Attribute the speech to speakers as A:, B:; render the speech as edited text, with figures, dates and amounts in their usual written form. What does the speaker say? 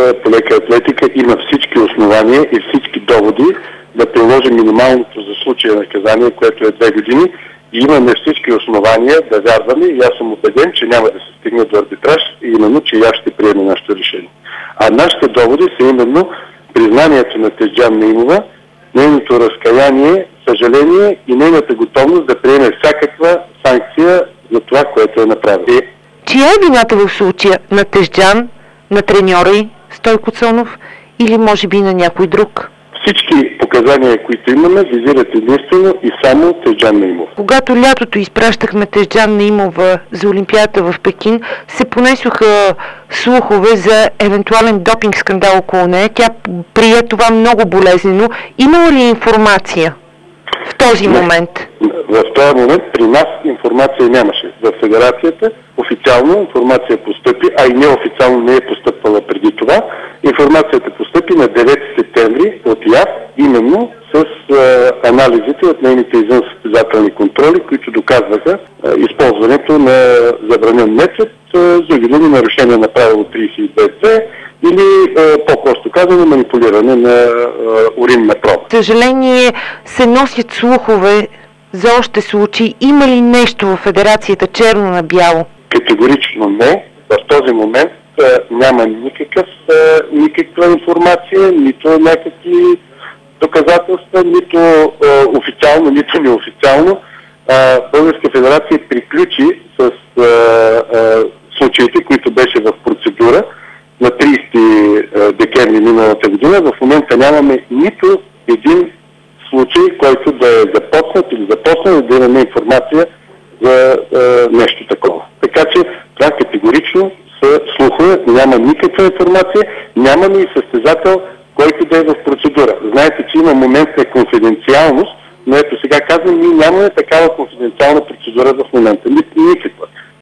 A: по лека атлетика има всички основания и всички доводи да приложи минималното за случая наказание, което е 2 години. И имаме всички основания да вярваме и аз съм убеден, че няма да се стигне до арбитраж и именно, че аз ще приеме нашето решение. А нашите доводи са именно признанието на Тезджан Наимова, нейното разкаяние, съжаление и нейната готовност да приеме всякаква санкция за това, което е направил.
B: Чия е вината в случая? На Тезджан, на треньора й Стойко Цонов или може би на някой друг?
A: Всички показания, които имаме, визират единствено и само Тезджан Наимов.
B: Когато лятото изпращахме Тезджан Наимова за Олимпиадата в Пекин, се понесоха слухове за евентуален допинг скандал около нея. Тя прие това много болезнено. Има ли информация в този момент?
A: В този момент при нас информация нямаше. В федерацията официално информация постъпи, а и неофициално не е постъпвала преди това. Информацията постъпи на 9 септември от ИАФ, именно с анализите от нейните извънсъстезателни контроли, които доказваха използването на забранен метод, за думи нарушение на правило 32.2 или по-просто казано манипулиране на уринна проба.
B: За съжаление се носят слухове за още случаи. Има ли нещо в федерацията черно на бяло?
A: Категорично не. В този момент няма никаква информация, нито някакви доказателства, нито официално, нито неофициално. Българска федерация приключи с случаите, които беше в процедура на 30 декември миналата година. В момента нямаме нито един случай, който да е започнат или започнал да имаме информация за нещо такова. Така че това категорично са слухове, няма никаква информация, нямаме и състезател, който да е в процедура. Знаете, че има момент на конфиденциалност, но ето сега казвам, ние нямаме такава конфиденциална процедура в момента. Никаква.